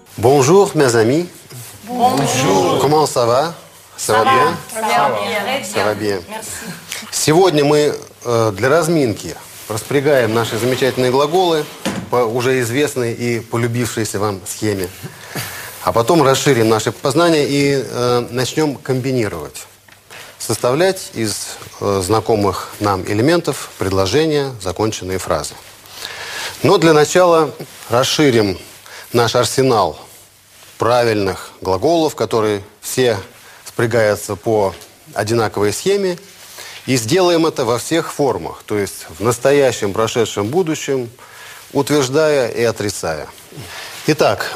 Bonjour, mes amis. Bonjour. Comment ça va? Ça va bien? Ça va bien. Сегодня мы для разминки распрягаем наши замечательные глаголы по уже известной и полюбившейся вам схеме. А потом расширим наши познания и начнем комбинировать. Составлять из знакомых нам элементов предложения, законченные фразы. Но для начала расширим наш арсенал правильных глаголов, которые все спрягаются по одинаковой схеме, и сделаем это во всех формах, то есть в настоящем, прошедшем, будущем, утверждая и отрицая. Итак,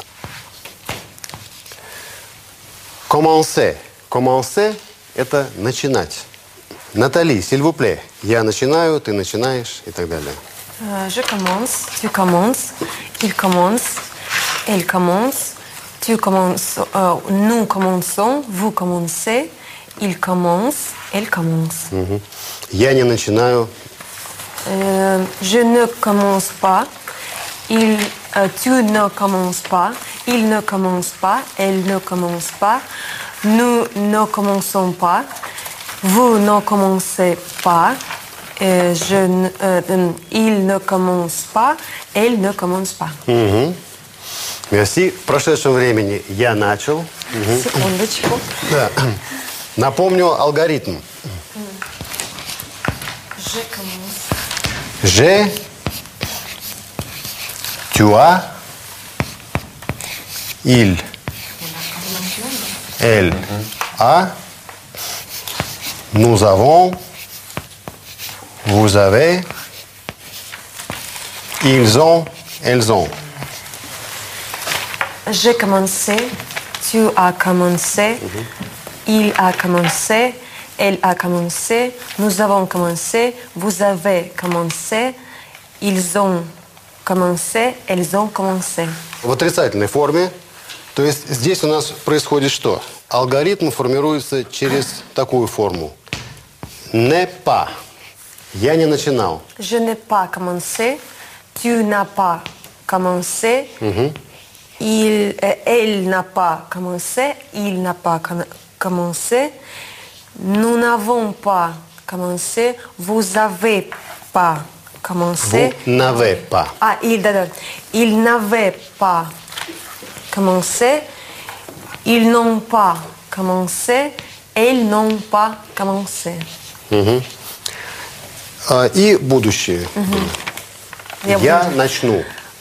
commencer. Commencer – это начинать. Натали, s'il vous plaît. Я начинаю, ты начинаешь и так далее. Je commence, tu commences, il commence, elle commence, tu commences, nous commençons, vous commencez, il commence, elle commence. Я не начинаю. Je ne commence pas, tu ne commences pas, il ne commence pas, elle ne commence pas, nous ne commençons pas, vous ne commencez pas, il ne commence pas, elle ne commence pas. Merci. В прошедшем времени я начал. Секундочку. Да. Напомню алгоритм. Je commence. Je, tu as, il, elle a, nous avons, vous avez, ils ont, elles ont. J'ai commencé, tu as commencé, il a commencé, elle a commencé, nous avons commencé, vous avez commencé, ils ont commencé, elles ont commencé. В отрицательной форме. То есть здесь у нас происходит что? Алгоритм формируется через такую форму. Не pas. Я не начинал. Je n'ai pas commencé, tu n'as pas commencé, elle n'a pas commencé, il n'a pas commencé, nous n'avons pas commencé, vous avez pas commencé. Vous n'avez pas. Ah, ils n'avaient pas commencé, ils n'ont pas commencé, elles n'ont pas commencé. И будущее. Я начну.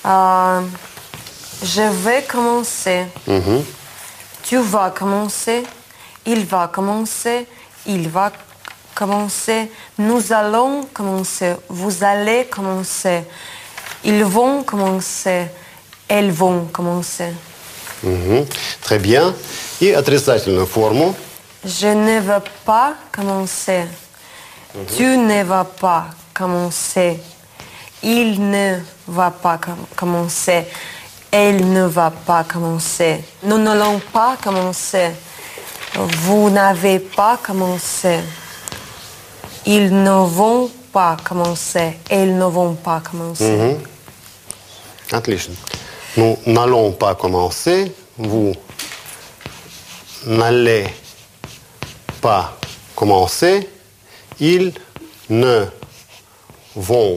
Je vais commencer. Tu vas commencer. Il va commencer. Il va commencer. Nous allons commencer. Vous allez commencer. Ils vont commencer. Elles vont commencer. Très bien. И отрицательную форму. Je ne veux pas commencer. Tu ne vas pas commencer. Il ne va pas commencer. Elle ne va pas commencer. Nous n'allons pas commencer. Vous n'avez pas commencé. Ils ne vont pas commencer. Elles ne vont pas commencer. Отлично. Nous n'allons pas commencer. Vous n'allez pas commencer. Ils ne vont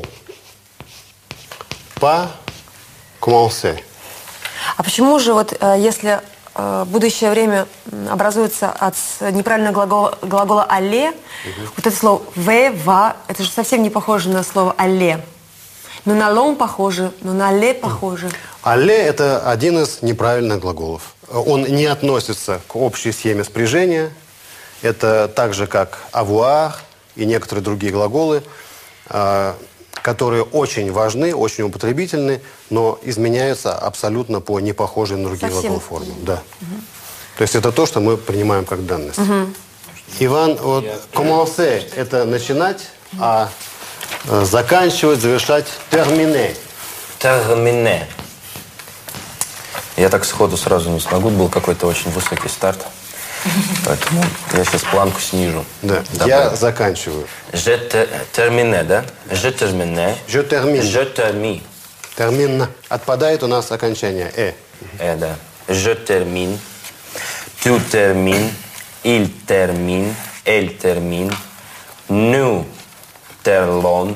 pas commencer. А почему же вот если будущее время образуется от неправильного глагола «aller», вот это слово «ve», «va», это же совсем не похоже на слово «aller». Но на «l'on» похоже, но на «aller» похоже. «Aller» – это один из неправильных глаголов. Он не относится к общей схеме спряжения. Это так же, как «avoir» и некоторые другие глаголы, которые очень важны, очень употребительны, но изменяются абсолютно по непохожей на другие глаголы форме. Да. То есть это то, что мы принимаем как данность. Иван, вот commencer – это начинать, а заканчивать, завершать terminer. Terminer. Я так сходу сразу не смогу, был какой-то очень высокий старт. Поэтому я сейчас планку снижу. Да, я заканчиваю. Je termine, да? Je termine. Je termine. Je termine. Термин. Отпадает у нас окончание «э». Да. je termine, tu termines, il termine, elle termine, nous terminons.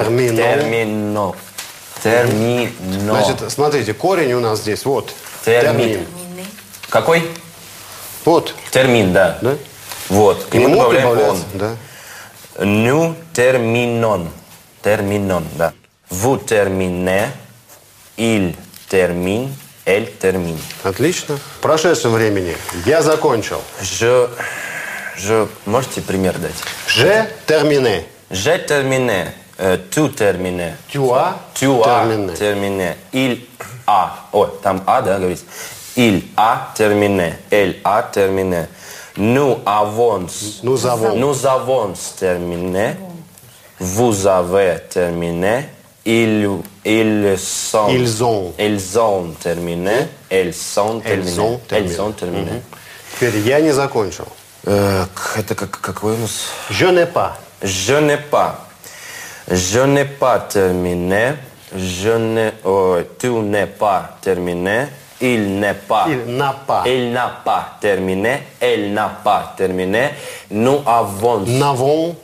Значит, смотрите, корень у нас здесь вот. Термин. Какой? Вот. Термин, да. Да? Вот. К нему добавляем он. Да. Nous terminons. Terminons, да. Vous terminez, il termine, elle termine. Отлично. В прошедшем времени я закончил. Можете пример дать? Je terminé. J'ai terminé. Tu terminé. Tu as terminé. Il a. Ой, там а, да, говорится. Il a terminé. Elle a terminé. Nous avons terminé. Vous avez terminé. Ils ont terminé. Elles sont terminé. Теперь я не закончил. Это какой у нас? Je n'ai pas. Je n'ai pas. Je n'ai pas terminé. Tu n'es pas terminé. Il n'a pas terminé. Elle n'a pas terminé. Nous n'avons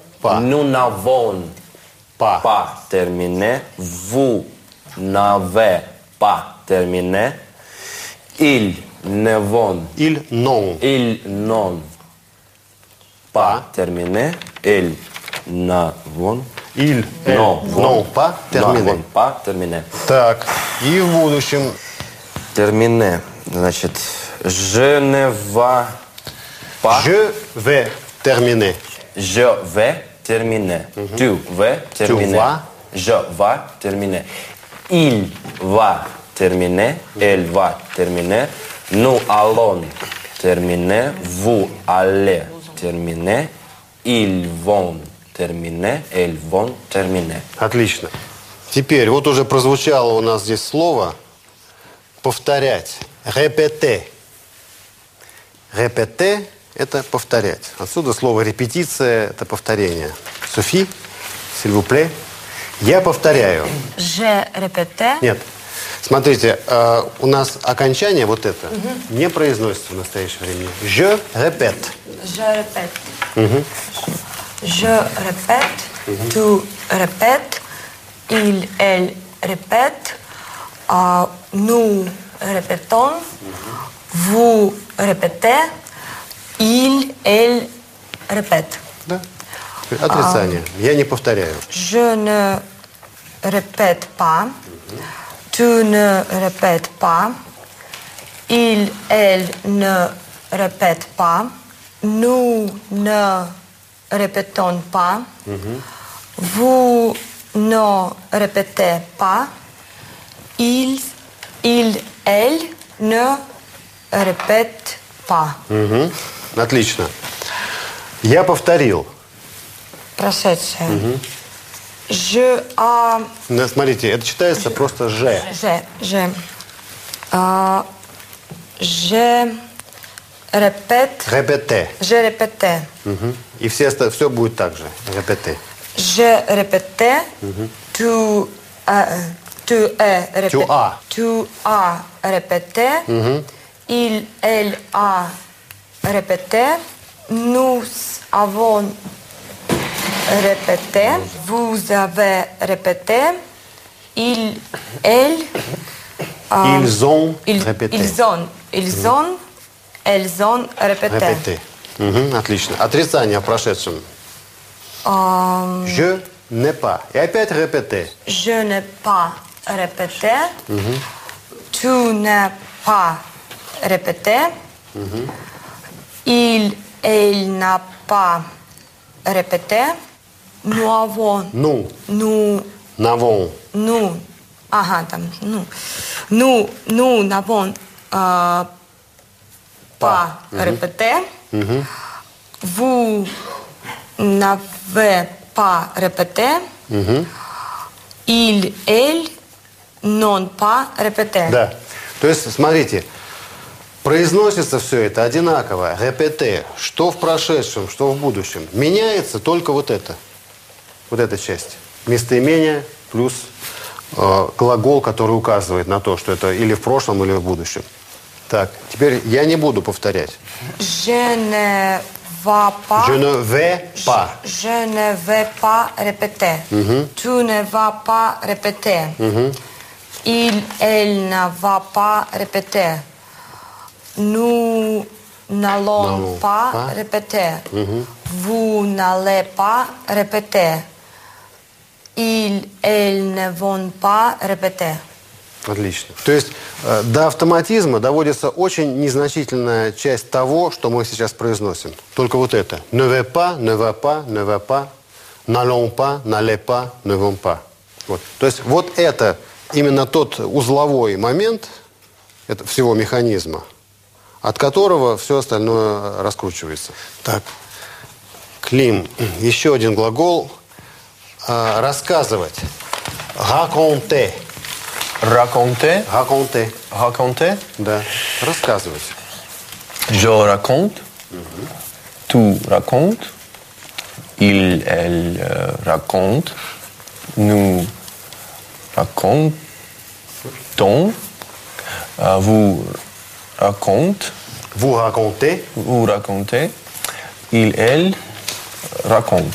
pas terminé. Vous n'avez pas terminé. Ils n'ont pas terminé. Ils n'ont pas terminé. Так, и в будущем. Terminé. Значит, je ne vais pas. Je vais terminer. Je vais terminer. Tu vas terminer. Je vais terminer. Il va terminer. Elle va terminer. Nous allons terminer. Vous allez terminer. Ils vont terminer. Elles vont terminer. Отлично. Теперь, вот уже прозвучало у нас здесь слово повторять. Répéter. Répéter – это повторять. Отсюда слово репетиция – это повторение. Софи, s'il vous plaît. Я повторяю. Je répète. Нет. Смотрите, у нас окончание вот это не произносится в настоящее время. Je répète. Je répète. Je répète. Tu répètes. Il, elle répète. Nous répétons. Vous répétez. Il, elle répète. Да. Отрицание. Я не повторяю. Je ne répète pas. Tu ne répètes pas. Il, elle ne répète pas. Nous ne répétons pas. Vous ne répétez pas. Il, elle ne répète pas. Отлично. Я повторил. Прошедшее. Je, Смотрите, это читается просто «же». Je répète. Répéter. Je répétais. И все будет так же. Répéter. Je répétais. Tu as répété. Il, elle a répété. Nous avons répété. Vous avez répété. Il, elle. Ils ont répété. Elles ont répété. Répété. Отлично. Отрицание в прошедшем. Je n'ai pas. И опять répéter. Je n'ai pas répété. Tu n'as pas répété. Il, elle n'a pas répété. Nous avons. Nous n'avons pas répété. Vous n'avez pas répété. Il, elle n'ont pas répété. Да. То есть, смотрите, произносится все это одинаково. Répéter. Что в прошедшем, что в будущем. Меняется только вот это. Вот эта часть. Местоимение плюс глагол, который указывает на то, что это или в прошлом, или в будущем. Так, теперь я не буду повторять. Je ne vais pas. Je ne vais pas. Je ne vais pas répéter. Tu ne vas pas répéter. Elle ne va pas répéter. Nous n'allons pas répéter. Vous n'allez pas répéter. Elles ne vont pas répéter. Отлично. То есть до автоматизма доводится очень незначительная часть того, что мы сейчас произносим. Только вот это. Ne vais pas, ne va pas, ne va pas, n'allons pas, n'allez pas, ne vont pas. Вот. То есть вот это именно тот узловой момент это всего механизма, от которого все остальное раскручивается. Так, Клим, еще один глагол. Рассказывать. Raconter. Raconter. Raconter. Raconter. Да. Рассказывать. Je raconte. Tu racontes. Il, elle raconte. Nous racontons. Vous racontez. Vous racontez. Vous racontez. Il, elle raconte.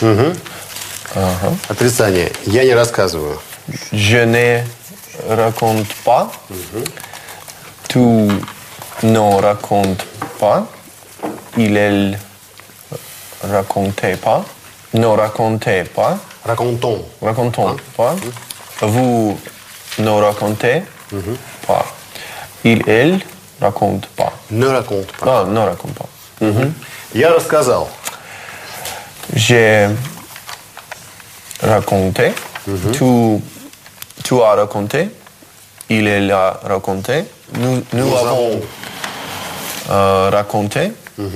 Отрицание. Я не рассказываю. Je ne raconte pas. Tu ne racontes pas. Il, elle racontait pas. Ne racontez pas. Racontons. Racontons pas. Vous ne racontez pas. Il, elle raconte pas. Ne raconte pas. Ah, ne raconte pas. Я рассказал. J'ai raconté. Tu as raconté. Il, elle a raconté. Nous avons raconté.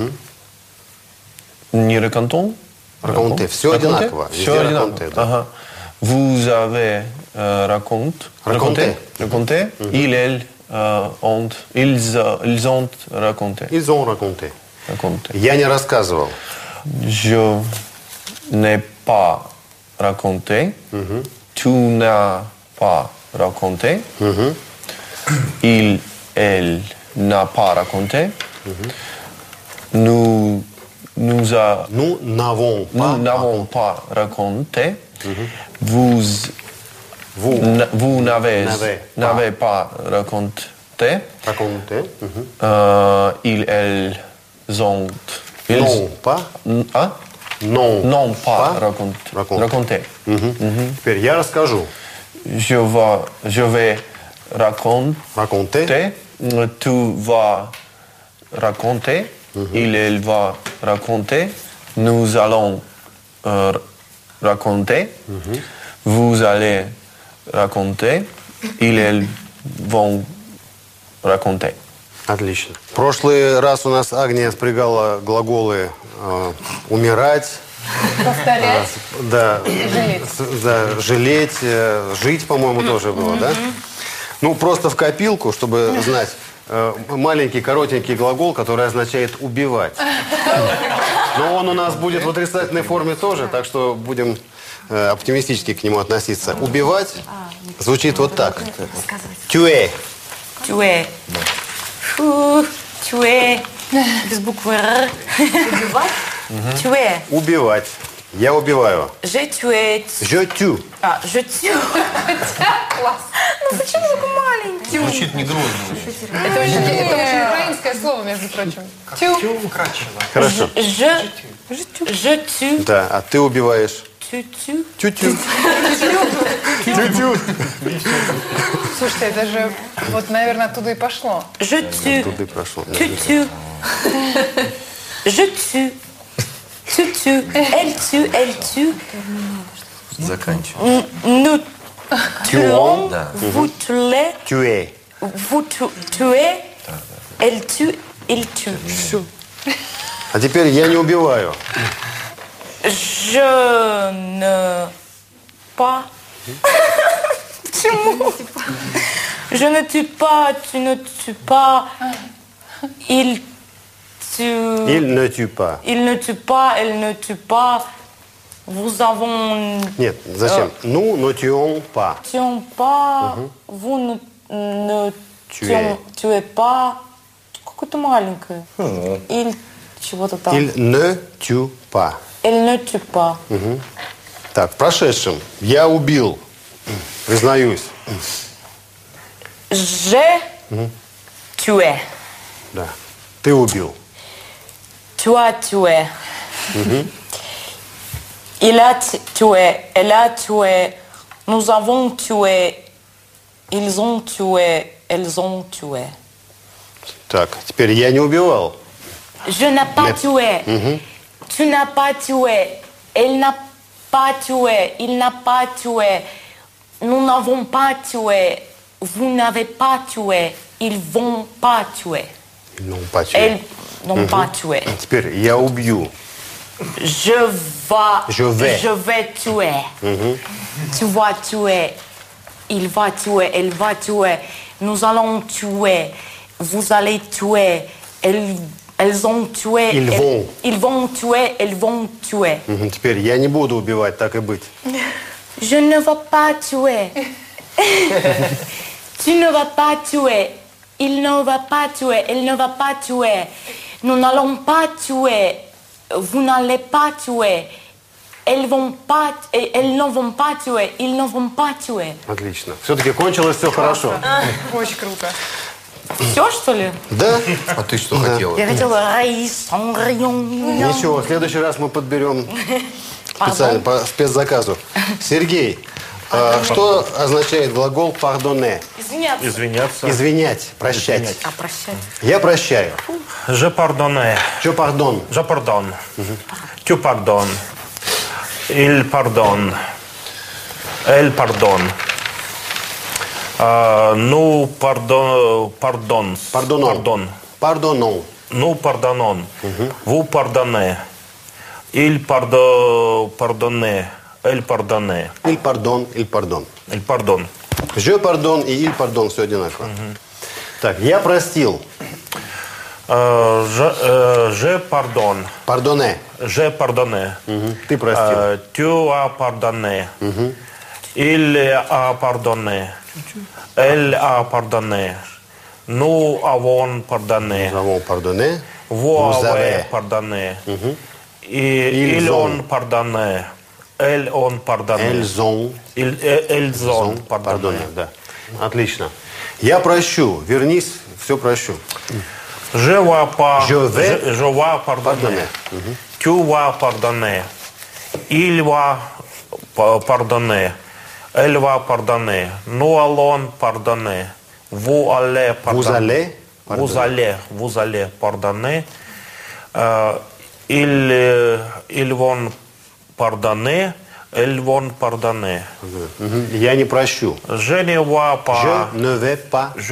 Не racontons. Raconter. Все одинаково. Все Везде одинаково. raconter, да. Ага. Vous avez raconté. Il, elle ont. Ils ont raconté. Ils ont raconté. Raconté. Я не рассказывал. Je n'ai pas raconté. Tu n'as pas raconté. Il, elle n'a pas raconté. Nous n'avons pas raconté. Vous n'avez pas raconté. Raconter. Ils, elles ont. Non pas. Ah? Non pas raconté. Теперь я расскажу. Je vais raconter. Tu vas raconter. Il, elle va raconter. Nous allons raconter. Vous allez raconter. Ils, elles vont raconter. Отлично. В прошлый раз у нас Агния спрягала глаголы умирать. Повторять. Да. Жалеть. Да, жалеть. Жить, по-моему, тоже было, да? Ну, просто в копилку, чтобы знать. Маленький, коротенький глагол, который означает «убивать». Но он у нас будет в отрицательной форме тоже, так что будем оптимистически к нему относиться. «Убивать» звучит вот так. «Tuer». Tuer. Фу, tuer. Без буквы «р». Убивать? Tuer. Убивать. Я убиваю. Je tue. Je tue. А, je tue. Класс. Ну почему такой маленький? Звучит не грозно. Это очень украинское слово, между прочим. Тю. Хорошо. Je tue. Да, а ты убиваешь. Tu tues. Тю-тю. Слушайте, это же, вот, наверное, оттуда и пошло. Je tue. Туда и прошло. Tu tues. Je tue. Tu tues. Elle tue. Elle tue. Заканчиваем. Nous tuons. Да. Vous tuez. Tuer. Vous tuez. Elle tue. Il tue. А теперь я не убиваю. Je ne pas. Почему? Je ne tue pas, tu ne tues pas. Il tue. Il ne tue pas. Il ne tue pas, elle ne tue pas. Vous avons. Нет, зачем? Nous ne tuons pas. Tuons pas. Vous ne tuez pas. какое-то маленькое. Или чего-то там. Il ne tue pas. Elle ne tue pas. Так, в прошедшем. Я убил. Признаюсь. J'ai tué. Да. Ты убил. Tu as tué. Il a tué. Elle a tué. Nous avons tué. Ils ont tué. Elles ont tué. Так, теперь я не убивал. Je n'ai pas tué. Tu n'as pas tué. Elle n'a pas tué. Il n'a pas tué. Nous n'avons pas tué. Vous n'avez pas tué. Ils vont pas tuer. Ils n'ont pas tué. Elles n'ont pas tué. Теперь я убью. Je vais tuer. Tu vas tuer. Il va tuer. Elle va tuer. Nous allons tuer. Vous allez tuer. Elles ont tué. Ils vont tuer. Elles vont tuer. Теперь я не буду убивать, так и быть. Je ne vais pas tuer. Tu ne vas pas tuer. Il ne va pas tuer. Elle ne va pas tuer. Nous n'allons pas tuer. Vous n'allez pas tuer. Elles ne vont pas tuer. Ils ne vont pas tuer. Отлично. Все-таки кончилось все хорошо. Очень круто. Все, что ли? Да? А ты что хотела? Я хотела рис, Ничего, в следующий раз мы подберем специально по спецзаказу. Сергей, что означает глагол «pardonner»? Извиняться. Извиняться. Извинять, прощать. А, прощать. Я прощаю. Je pardonne. Je pardonne. Je pardonne. Tu pardonnes. Il pardonne. Elle pardonne. Nous pardonnons. Pardonnons. Pardonnons. Nous pardonnons. Vous pardonnez. Il pardonne. Elle pardonne. Il pardonne, il pardonne. Il pardonne. Je pardonne и il pardonne, все одинаково. Так, я простил. Je pardonne. Pardonner. J'ai pardonné. Ты простил. Tu as pardonné. Il a pardonné. Elle a pardonné. Nous avons pardonné. Nous avons pardonné. Vous Vous avez avez. pardonné. Et ils ont pardonné. Elles ont pardonné. Elles ont. Elles ont pardonné. Да. Отлично. Я прощу. Вернись, все прощу. Je vais pas. Je vais pardonner. Tu vas pardonner. Il va pardonner. Elle va pardonner. Nous allons pardonner. Vous allez pardonner. Vous allez pardonner. Ils vont pardonner. Elles vont pardonner. Я не прощу. Je ne vais pas. Je ne vais pas. Je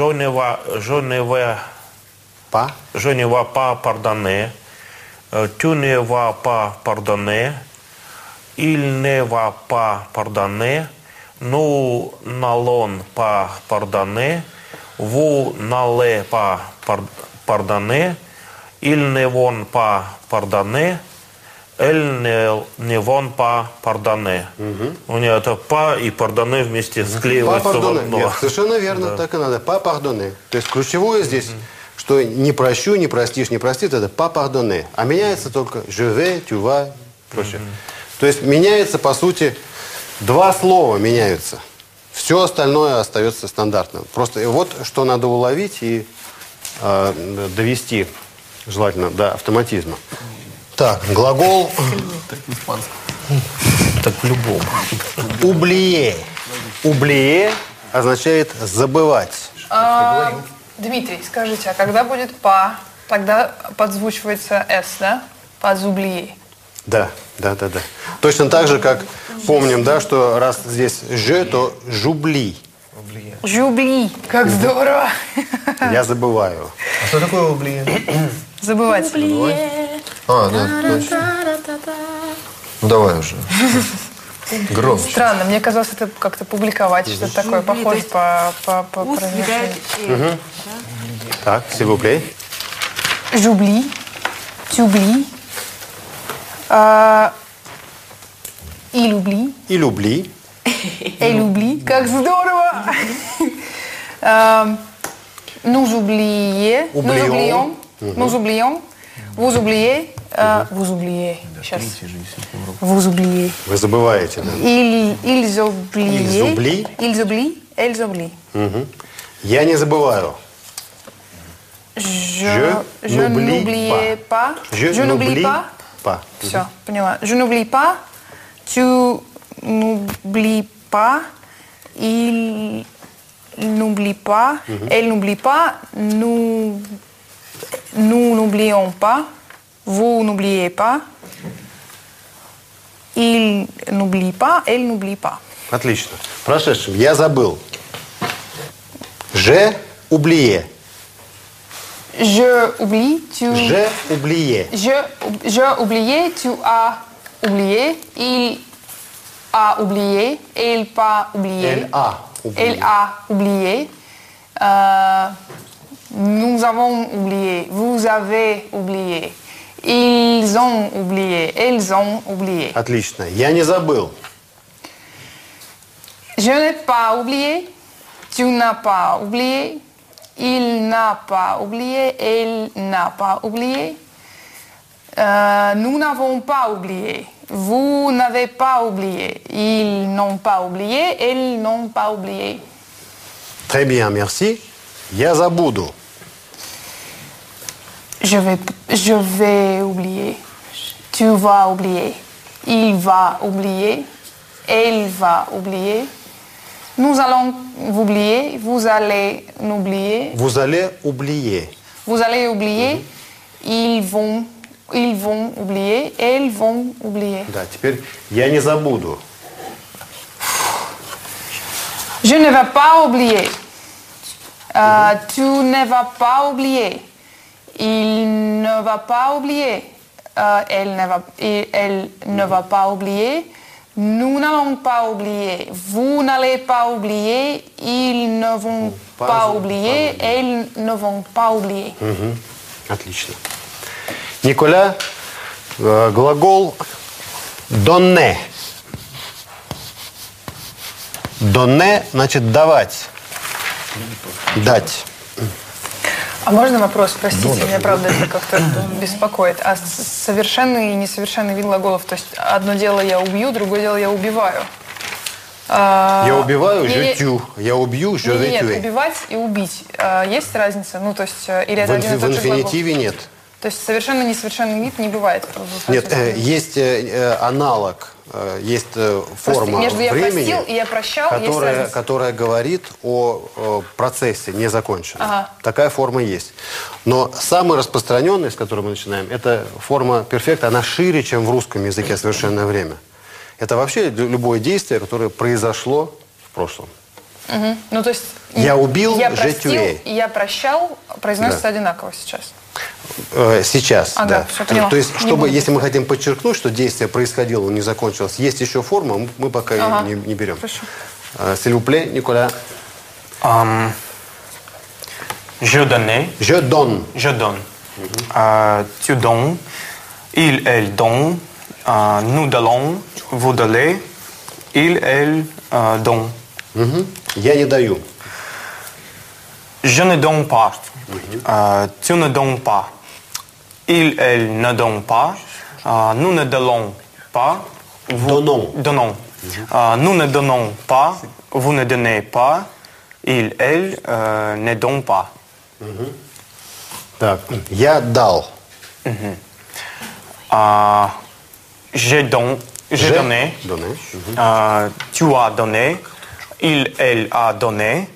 ne vais pas pardonner. Tu ne vas pas pardonner. Il ne va pas pardonner. Nous n'allons pas pardonner. Vous n'allez pas pardonner. Ils ne vont pas pardonner. Elles не vont pas pardonner. У нее это «па» и «пардоне» вместе склеиваются в одно. Нет, совершенно верно, да. Так и надо. Pas pardonner. То есть ключевое здесь, что не прощу, не простишь, не простит, это pas pardonner. А меняется только je vais, tu vas, прочее. То есть меняется, по сути, два слова меняются. Все остальное остается стандартным. Просто вот что надо уловить и довести, желательно, до автоматизма. Так, глагол Так в-любому. oublier. Oublier означает забывать. Дмитрий, скажите, а когда будет «па», тогда подзвучивается «с», да? «Pas oublier». Да. Точно так же, как помним, да, что раз здесь «je», то «j'oublie». «J'oublie». Как здорово. Я забываю. А что такое ублие? Забывать. А, да, точно. Ну давай уже. Громче. Странно, мне казалось, это как-то публиковать, что-то такое, похоже по произношению. Так, s'il vous plaît. J'oublie, tu oublies, il oublie, Il oublie. elle oublie. Как здорово! nous oubliez, Oublions. nous oublions, vous oubliez, vous oubliez, сейчас. Vous oubliez. Вы забываете, да? Ils oublient. Ils oublient. Elles oublient. Я не забываю. Je n'oubliais pas. Je n'oublie pas. Все, поняла. Je n'oublie pas. Tu n'oublies pas. Il n'oublie pas. Elle n'oublie pas. Nous n'oublions pas. Vous n'oubliez pas. Il n'oublie pas. Elle n'oublie pas. Отлично. В прошедшем. Я забыл. J'ai oublié. Je oublie, tu... J'ai oublié. Je oublié, tu as oublié. Il a oublié. Elle pas oublié. Elle a oublié. Elle a oublié. Nous avons oublié. Vous avez oublié. Ils ont oublié. Elles ont oublié. Отлично. Я не забыл. Je n'ai pas oublié. Tu n'as pas oublié. Il n'a pas oublié. Elle n'a pas oublié. Nous n'avons pas oublié. Vous n'avez pas oublié. Ils n'ont pas oublié. Elles n'ont pas oublié. Très bien, merci. Я забуду. Je vais oublier. Tu vas oublier. Il va oublier. Elle va oublier. Nous allons oublier. Vous allez oublier. Vous allez oublier. Vous allez oublier. Ils vont oublier. Elles vont oublier. Да, теперь я не забуду. Je ne vais pas oublier. Tu ne vas pas oublier. Il ne va pas oublier. Elle ne va pas oublier. Nous n'allons pas oublier. Vous n'allez pas oublier. Ils ne vont pas oublier. Elles ne vont pas oublier. Отлично. Николя, глагол donner. Donner значит давать. Дать. А можно вопрос, простите, меня правда это как-то беспокоит. А совершенный и несовершенный вид глаголов, то есть одно дело я убью, другое дело я убиваю. Я убиваю, je tue. Я убью, je vais Нет, tuer. убивать и убить. Есть разница? Ну, то есть, или это один и В тот же глагол? инфинитиве нет. То есть совершенно несовершенный вид не бывает? Нет, есть аналог, есть форма между я времени, простил и я прощал, есть разница. которая говорит о процессе незаконченном. Ага. Такая форма есть. Но самая распространенная, с которой мы начинаем, это форма перфекта. Она шире, чем в русском языке совершенное время. Это вообще любое действие, которое произошло в прошлом. Угу. Ну, то есть я убил, я je простил tué. и я прощал произносится одинаково сейчас. Сейчас, ага, да. Все поняла. То есть, чтобы, если мы хотим подчеркнуть, что действие происходило, не закончилось, есть еще форма, мы пока ее не берем. S'il vous plaît, Nicolas. Je donne. Je donne. Je donne. Tu donnes. Il, elle donne. Nous donnons. Vous donnez. Il, elle donne. Я не даю. Je ne donne pas. Tu ne donnes pas. Il, elle ne donne pas. Nous ne donnons pas. Donnons. Nous ne donnons pas. Vous ne donnez pas. Il, elle ne donne pas. Так, я дал. J'ai donné. Tu as donné. Il, elle a donné.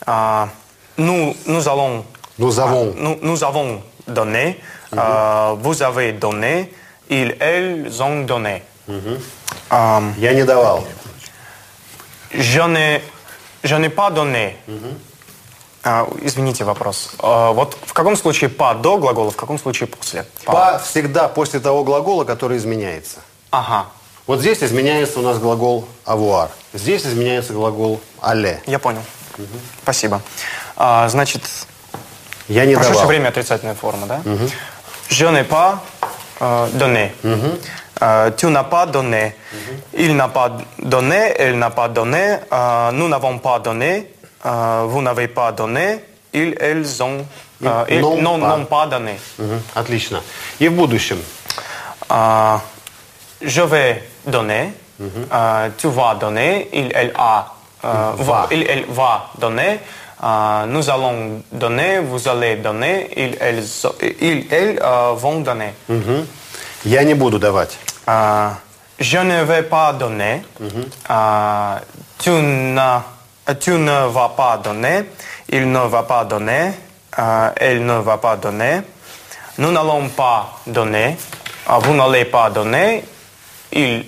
Nous avons donné. Vous avez donné. Ils, elles ont donné. Я не давал. Je n'ai pas donné. Извините, вопрос. Вот в каком случае «па» до глагола, в каком случае после? «Па» всегда после того глагола, который изменяется. Ага. Вот здесь изменяется у нас глагол «avoir». Здесь изменяется глагол «aller». Я понял. Спасибо. Значит, я не прошедшее давал. время отрицательная форма, да? Je n'ai pas donné. Tu n'as pas donné. Il n'a pas donné. Elle n'a pas donné. Nous n'avons pas donné. Vous n'avez pas donné. elles ont, n'ont pas donné. Отлично. И в будущем? Je vais donner, tu vas donner, elle va donner, nous allons donner, vous allez donner, elles vont donner. Я не буду давать. Je ne vais pas donner, tu ne vas pas donner, il ne va pas donner, elle ne va pas donner, nous n'allons pas donner, vous n'allez pas donner, ils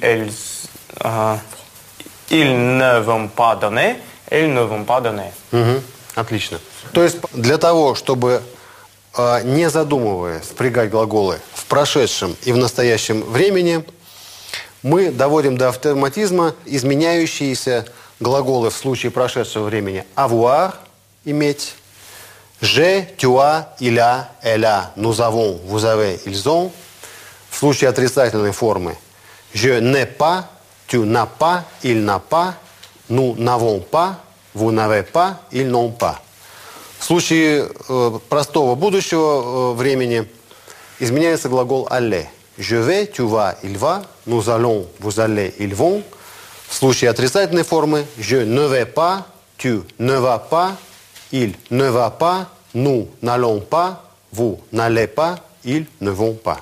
ne vont pas donner, elles ne vont pas donner. Отлично. То есть для того, чтобы, не задумываясь, спрягать глаголы в прошедшем и в настоящем времени, мы доводим до автоматизма изменяющиеся глаголы в случае прошедшего времени. Avoir – иметь. Je, tu as, il a, elle a, nous avons, vous avez, ils ont. В случае отрицательной формы je n'ai pas, tu n'as pas, il n'a pas, nous n'avons pas, vous n'avez pas, ils n'ont pas. В случае простого будущего времени изменяется глагол aller. Je vais, tu vas, il va, nous allons, vous allez, ils vont. В случае отрицательной формы je ne vais pas, tu ne vas pas, il ne va pas, nous n'allons pas, vous n'allez pas, ils ne vont pas.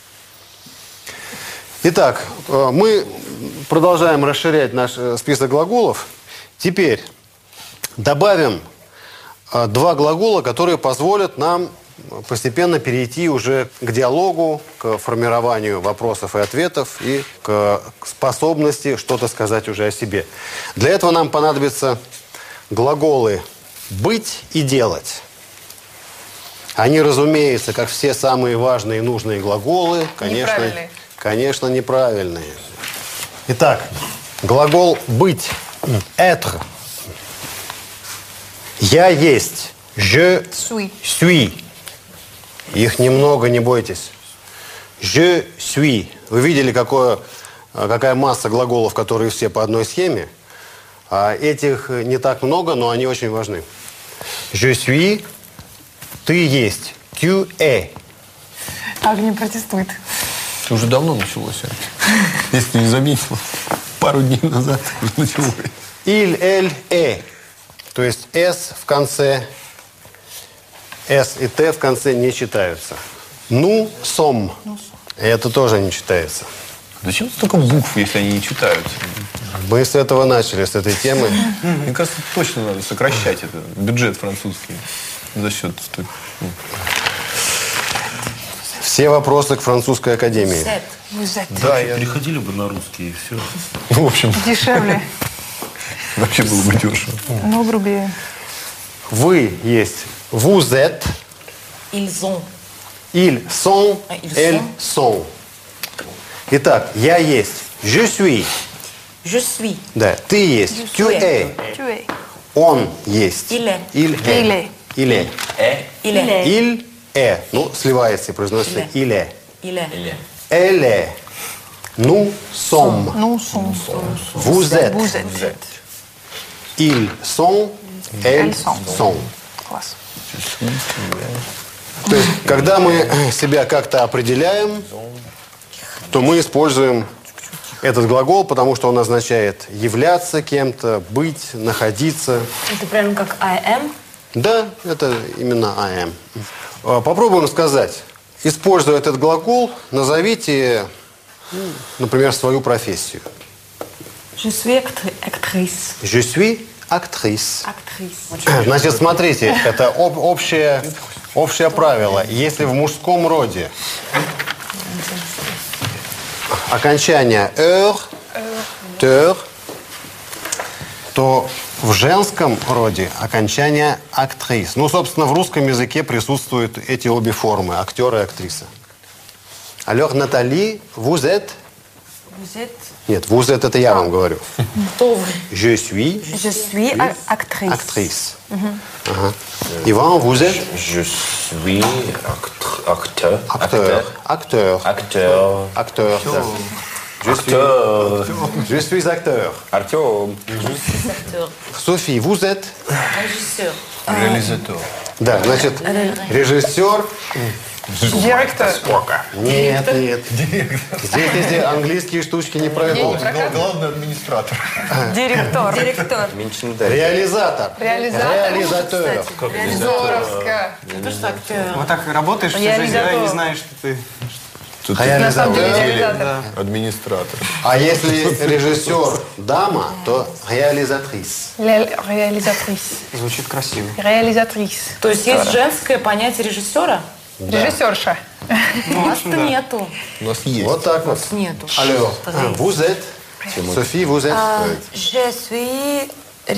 Итак, мы продолжаем расширять наш список глаголов. Теперь добавим два глагола, которые позволят нам постепенно перейти уже к диалогу, к формированию вопросов и ответов и к способности что-то сказать уже о себе. Для этого нам понадобятся глаголы «быть» и «делать». Они, разумеется, как все самые важные и нужные глаголы, конечно, неправильные. Итак, глагол «быть» – «être». «Я есть». «Je suis». Их немного, не бойтесь. «Je suis». Вы видели, какая масса глаголов, которые все по одной схеме? Этих не так много, но они очень важны. «Je suis». Ты есть. Tu es. Агния протестует. Это уже давно началось. Если ты не заметил, пару дней назад уже началось. Il, elle, est. То есть S в конце, S и T в конце не читаются. Nous sommes. Это тоже не читается. Зачем столько букв, если они не читаются? Мы с этого начали, с этой темы. Мне кажется, точно надо сокращать это. Бюджет французский. За счет... Все вопросы к французской академии. Да, Переходили бы на русский и все. В общем, Дешевле. вообще было бы дешево. Но грубее. Вы есть. Vous êtes. Ils ont. Ils sont. Ils Elles sont. Итак, я есть. Je suis. Je suis. Да, ты есть. Tu es. Tu es. Он есть. Il est. Il est. Il est. Il est. Il est. Il est. Ну, сливается и произносится il est. Il est. Elle est. Nous sommes. Nous sommes. Vous êtes. Vous êtes. Ils sont. Elles sont. Класс. То есть, когда мы себя как-то определяем, то мы используем этот глагол, потому что он означает являться кем-то, быть, находиться. Это прям как I am? Да, это именно I am. Попробуем сказать. Используя этот глагол, назовите, например, свою профессию. Je suis actrice. Je suis actrice. Actrice. Значит, смотрите, это общее правило. Если в мужском роде окончание «eur», то в женском роде окончание «actrice». Ну, собственно, в русском языке присутствуют эти обе формы – актер и актриса. Alors, Nathalie, vous êtes? Vous êtes? Нет, vous êtes – это я вам говорю. Кто вы? Je suis actrice. Actrice. Ага. Иван, vous êtes? Je suis acteur. Acteur. Да. Je suis acteur. Артем. Софie, vous êtes? Régisseur. Réalisateur. Да, значит, режиссер... Директор. Нет, нет. Здесь эти английские штучки не пройдут. Главный администратор. Директор. Реализатор. Реализатор. Реализатор. Здоровско. Это же актер. Вот так работаешь всю жизнь, да, и не знаешь, что ты... Тут На самом деле Реализатор. реализатор. администратор. А если режиссер дама, то реализатрис. Реализатрис. Звучит красиво. Реализатрис. То есть есть женское понятие режиссера? Режиссерша. У нас-то нету. У нас есть. Вот так вот. Нету. Alors, vous êtes, Sophie, vous êtes Je suis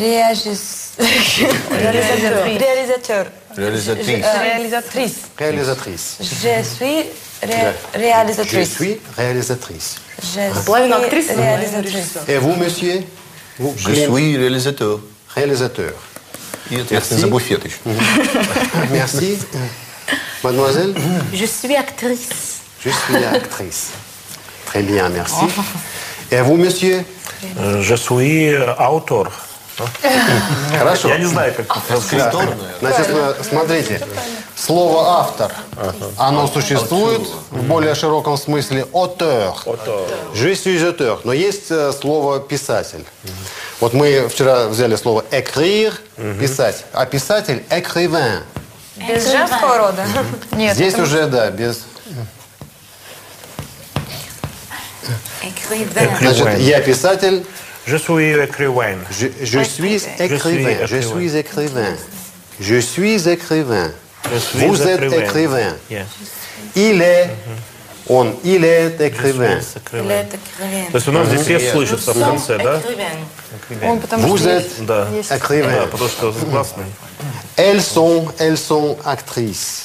réalisateur. Réalisatrice. Реализаtrice. réalisatrice. Je suis Je réalisatrice. suis réalisatrice. Половина актрисы, половина réalisatrice. режиссера. Et vous, monsieur? Vous, Je suis réalisateur. réalisateur. И ответственный за буфет еще. Merci. Mademoiselle? Je suis actrice. Je suis actrice. Très bien, merci. Et vous, monsieur? Je suis автор. Хорошо. Я не знаю, как это. Значит, смотрите, слово «автор», оно существует в более широком смысле «auteur». Je suis auteur. Но есть слово «писатель». Вот мы вчера взяли слово «écrire», «писать», а писатель «écrivain». Без женского рода. Нет. Здесь уже, да, без... Écrivain. Значит, я писатель, Je suis écrivain. je suis écrivain, je suis écrivain, je suis écrivain. Je suis Vous êtes écrivain. Yes. Il est, il est écrivain. Il est écrivain. То есть у нас здесь все слышится в конце, да? Écrivain. Он потому Vous что êtes Да. Да, écrivain. потому что гласный. Elles sont actrices.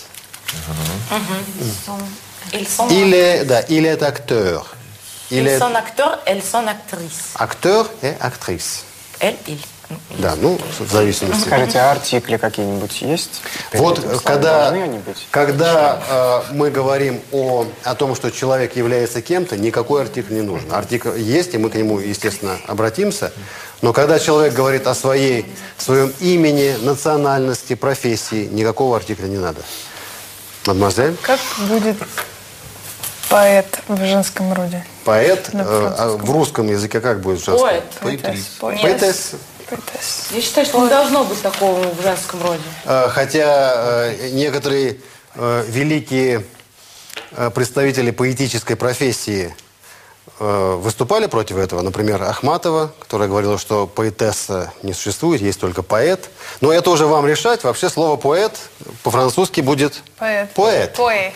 Ils sont, Il est acteur. Il ils est sont acteurs, elles sont actrices. acteur et actrice. Elle, il. Да, ну, в зависимости. Скажите, а артикли какие-нибудь есть? Вот Должны когда они быть? мы говорим о том, что человек является кем-то, никакой артикль не нужен. Артикль есть, и мы к нему, естественно, обратимся. Но когда человек говорит о своем имени, национальности, профессии, никакого артикля не надо. Мадемуазель? как будет поэт в женском роде? Поэт. На А в русском языке как будет в женском? Поэт. Поэтесс. Поэтесс. Поэтесс. Я считаю, что не должно быть такого в женском роде. Хотя некоторые великие представители поэтической профессии выступали против этого. Например, Ахматова, которая говорила, что поэтесса не существует, есть только поэт. Но это уже вам решать. Вообще слово «поэт» по-французски будет Поэт. «поэт». Поэ.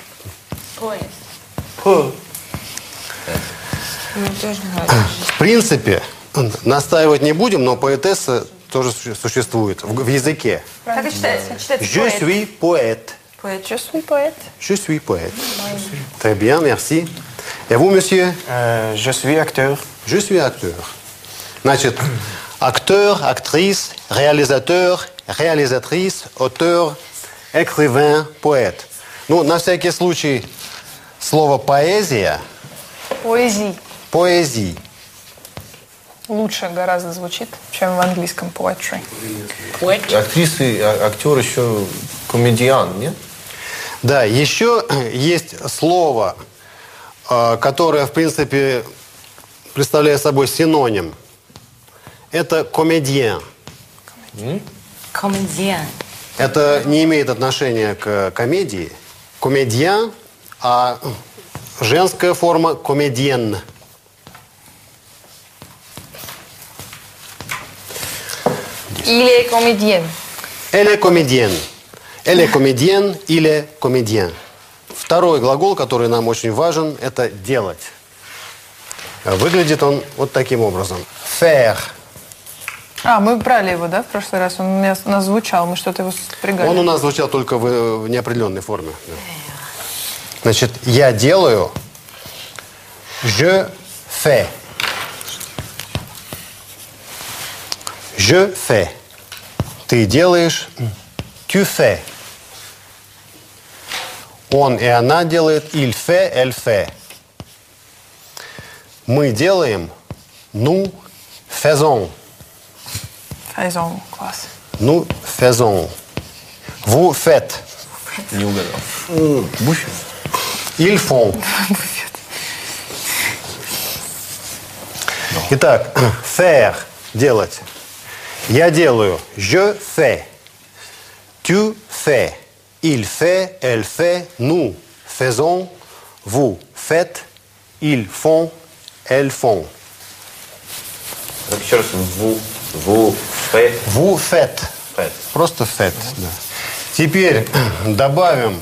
Поэт. В принципе, настаивать не будем, но поэтесса тоже существует в языке. Как это читается? Je suis poète. Поэт. Je suis поэт. Je suis poète. Très bien, merci. Et vous, monsieur? Je suis acteur. Je suis acteur. Значит, актер, актриса, réalisateur, réalisatrice, auteur, écrivain, поэт. Ну, на всякий случай, слово поэзия, Поэзии. поэзии. Лучше гораздо звучит, чем в английском poetry. Актрисы, актер еще комедиан, нет? Да, еще есть слово, которое, в принципе, представляет собой синоним. Это комедиен. Comédien. Это не имеет отношения к комедии. Комедиан, а женская форма комедиен. Il est comédien. Elle est comédienne. Elle est comédienne, il est comédien. Второй глагол, который нам очень важен, это делать. Выглядит он вот таким образом. Faire. А, мы брали его, да, в прошлый раз? Он у нас звучал, мы что-то его спрягали. Он у нас звучал только в неопределенной форме. Значит, я делаю. Je fais. Je fais. Ты делаешь. Tu fais. Он и она делают. Il fait, elle fait. Мы делаем. Nous faisons. Faisons, класс. Nous faisons. Vous faites. Не угадал. Буфет. Ils font. Итак, faire – делать. Я делаю. Je fais. Tu fais. Il fait, elle fait, nous faisons, vous faites, ils font, elles font. Так, еще раз. Vous faites. Vous faites. Faites. Просто faites. Да. Теперь добавим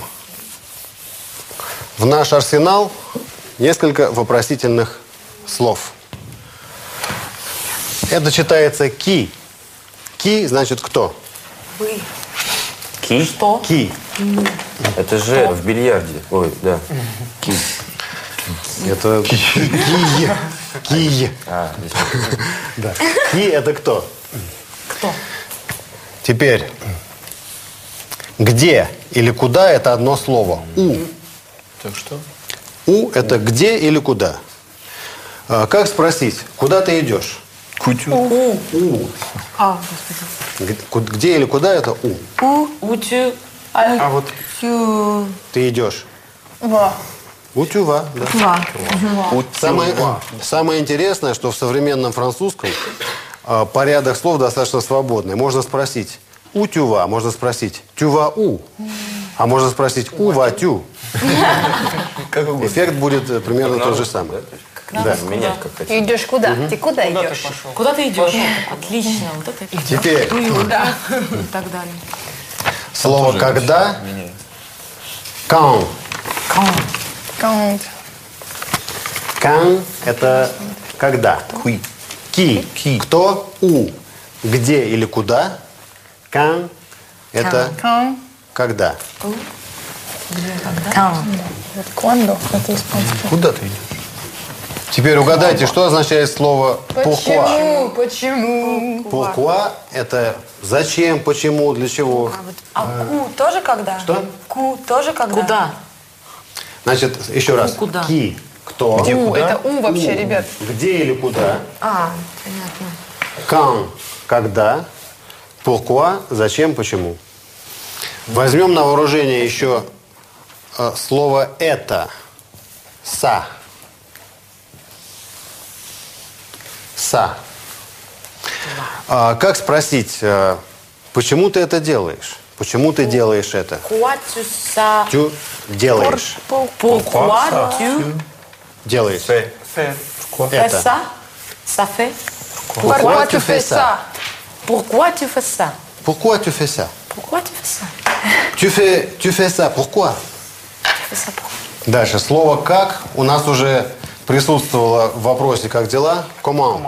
в наш арсенал несколько вопросительных слов. Это читается qui. Qui значит кто? Вы. Ки? Что? Qui. Это же в бильярде. Ой, да. Ки. Это qui. Qui. А, здесь. Да. Qui это кто? Кто? Теперь где или куда это одно слово. У. Так что? У это где или куда. Как спросить, куда ты идешь? Кутю. У. А, Где или куда это у. Où tu... А вот Tu... Ты идешь. Во. У тюва. Да. Vas. Самое интересное, что в современном французском порядок слов достаточно свободный. Можно спросить у тюва, можно спросить тюва у, а можно спросить у ва тю. Эффект будет примерно тот же самый. Да. Менять как хотите. Идешь куда? Ты куда идешь? Куда ты идешь? Отлично. Вот это Теперь и так далее. слово когда. Quand. Quand. Quand это когда. Qui. Кто? У. Где или куда. Quand это Quand. когда. Quand. Quando? Это испанский. Куда ты идешь? Теперь угадайте, что означает слово pourquoi. Почему? Pourquoi это зачем, почему, для чего. А ку тоже когда? Что? Ку тоже когда? Куда? Значит, еще раз. Куда? Qui. Кто? У, это у вообще, ребят. Где или куда. А, понятно. Quand. Когда. Pourquoi. Зачем, почему. Возьмем на вооружение еще слово это. Ça. Ça. Как спросить, почему ты это делаешь? Почему ты делаешь это? Pourquoi tu ça? Ты делаешь. Pourquoi tu Делаешь. fais Это. ça? Ça fait? Pourquoi tu fais ça? Pourquoi tu fais ça? Pourquoi tu fais ça? Pourquoi tu fais ça? Tu fais ça. Pourquoi? Tu fais ça pourquoi? Дальше. Слово «как» у нас уже присутствовало в вопросе «как дела?» Comment.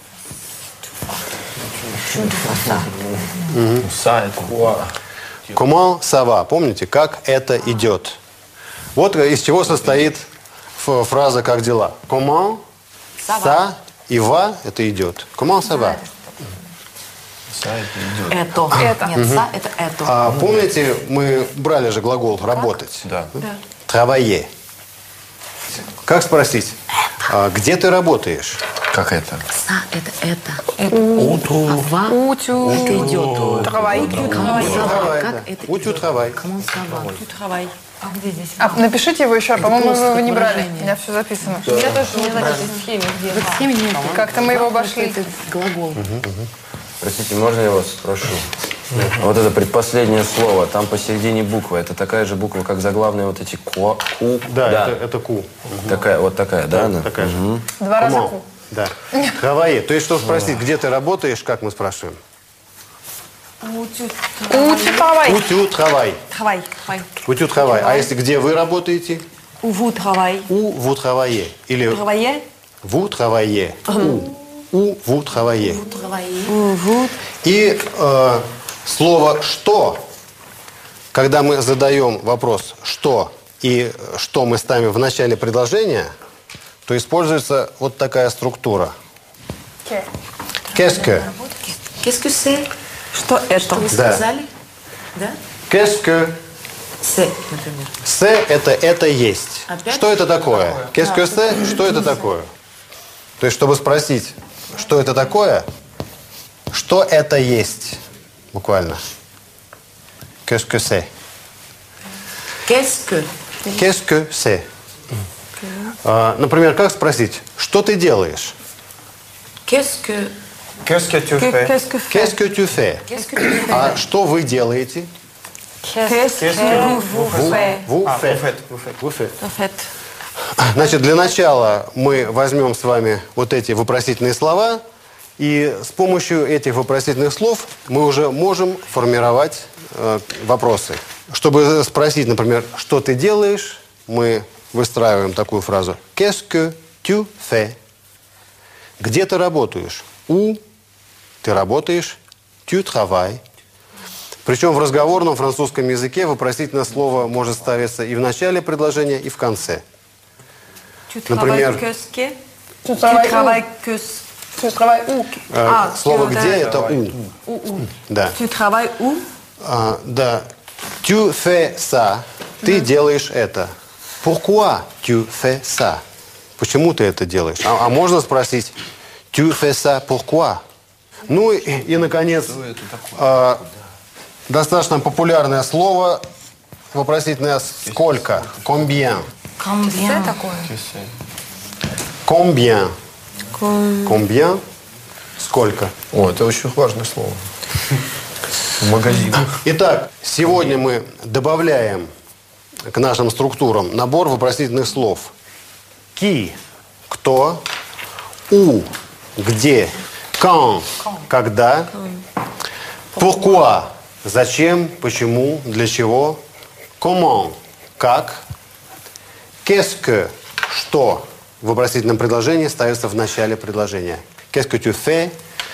Са это куа. Comment ça va? Помните, как это идет? Вот из чего состоит фраза «как дела». Comment ça и va – это идет. Comment ça va? Са это идет. Это. Нет, ça это это. А помните, мы брали же глагол «работать». Да. Travailler. Как спросить, где ты работаешь? Как это? Ça это. Va. Утю. Это идет. Travail. Comment ça va? Как это Où tu travailles? Comment ça va? Tu travailles. А где здесь? А, напишите его еще, по-моему, вы его не брали. выражение. У меня все записано. Я тоже не знаю, в схеме где. В схеме нет. Как-то мы его обошли. Это глагол. Простите, можно я вас спрошу? Вот это предпоследнее слово, там посередине буква. Это такая же буква, как заглавные вот эти ку. Да, это ку. Такая, вот такая, да? она? Такая же. Два раза Comment. ку. Да. Travailler. То есть, что спросить, где ты работаешь, как мы спрашиваем? Утю. Travail. Où tu travailles? Travail. Où tu travailles. А если где вы работаете? Où vous travaillez? Où vous travaillez. Или Travaillez? vous travaillez. Où vous travaillez. Où vous... И слово «что», когда мы задаем вопрос «что» и «что» мы ставим в начале предложения, то используется вот такая структура. Qu'est-ce que? Qu'est-ce que c'est? Что это? Что вы Да. сказали? Да? Qu'est-ce que? C'est, например. C'est это есть. Опять? Что это такое? Qu'est-ce que c'est? Что это такое? То есть, чтобы спросить, что это такое, что это есть, буквально. Qu'est-ce que c'est? Qu'est-ce que? Qu'est-ce que c'est? Например, как спросить, что ты делаешь? Qu'est-ce que? Qu'est-ce que tu fais? Qu'est-ce que Qu'est-ce que tu fais? Qu'est-ce que tu fais? А что вы делаете? Qu'est-ce que vous faites? Vous Ah, faites. vous faites. Vous faites. En fait. Значит, для начала мы возьмем с вами вот эти вопросительные слова, и с помощью этих вопросительных слов мы уже можем формировать вопросы. Чтобы спросить, например, что ты делаешь, мы выстраиваем такую фразу. Qu'est-ce que tu fais? Где ты работаешь? Où ты работаешь? Tu travailles. Причем в разговорном французском языке вопросительное слово может ставиться и в начале предложения, и в конце. Tu Например, travailles que ce qui est? Tu Tu travailles que ce... Tu travailles où? Слово tu- «где» – это «у». Да. Tu travailles où? Да. Tu fais ça. Ты делаешь это. Pourquoi tu fais ça? Почему ты это делаешь? А можно спросить tu fais ça pourquoi? Ну и наконец, достаточно популярное слово вопросительное «сколько?» Combien? Combien? Combien? Combien? Сколько? О, это очень важное слово. В магазине. Итак, сегодня мы добавляем к нашим структурам набор вопросительных слов. Qui – кто, où – где, quand – когда, pourquoi – зачем, почему, для чего, comment – как, qu'est-ce que – что в вопросительном предложении ставится в начале предложения. Qu'est-ce que tu fais?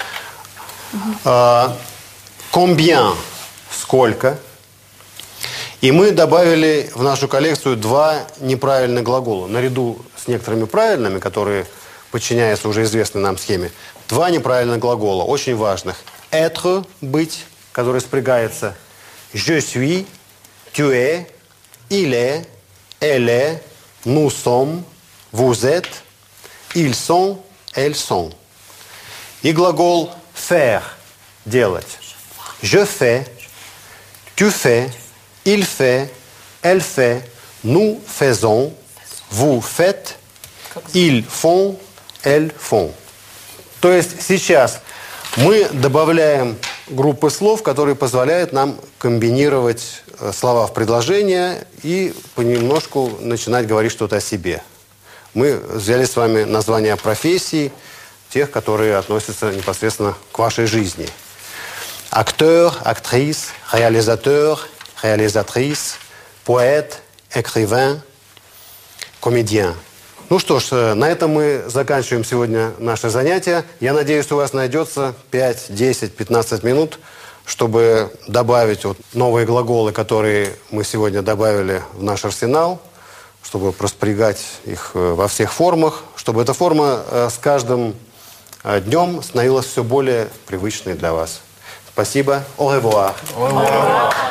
Combien – сколько. И мы добавили в нашу коллекцию два неправильных глагола. Наряду с некоторыми правильными, которые подчиняются уже известной нам схеме, два неправильных глагола, очень важных. Être – быть, который спрягается. Je suis, tu es, il est, elle est, nous sommes, vous êtes, ils sont, elles sont. И глагол faire – делать. Je fais, tu fais, il fait, elle fait, nous faisons, vous faites, ils font, elles font. То есть сейчас мы добавляем группы слов, которые позволяют нам комбинировать слова в предложения и понемножку начинать говорить что-то о себе. Мы взяли с вами названия профессий, тех, которые относятся непосредственно к вашей жизни. Acteur, actrice, réalisateur, réalisatrice, поэт, écrivain, comédien. Ну что ж, на этом мы заканчиваем сегодня наше занятие. Я надеюсь, у вас найдется 5, 10, 15 минут, чтобы добавить вот новые глаголы, которые мы сегодня добавили в наш арсенал, чтобы проспрягать их во всех формах, чтобы эта форма с каждым днем становилась все более привычной для вас. Спасибо. Au revoir.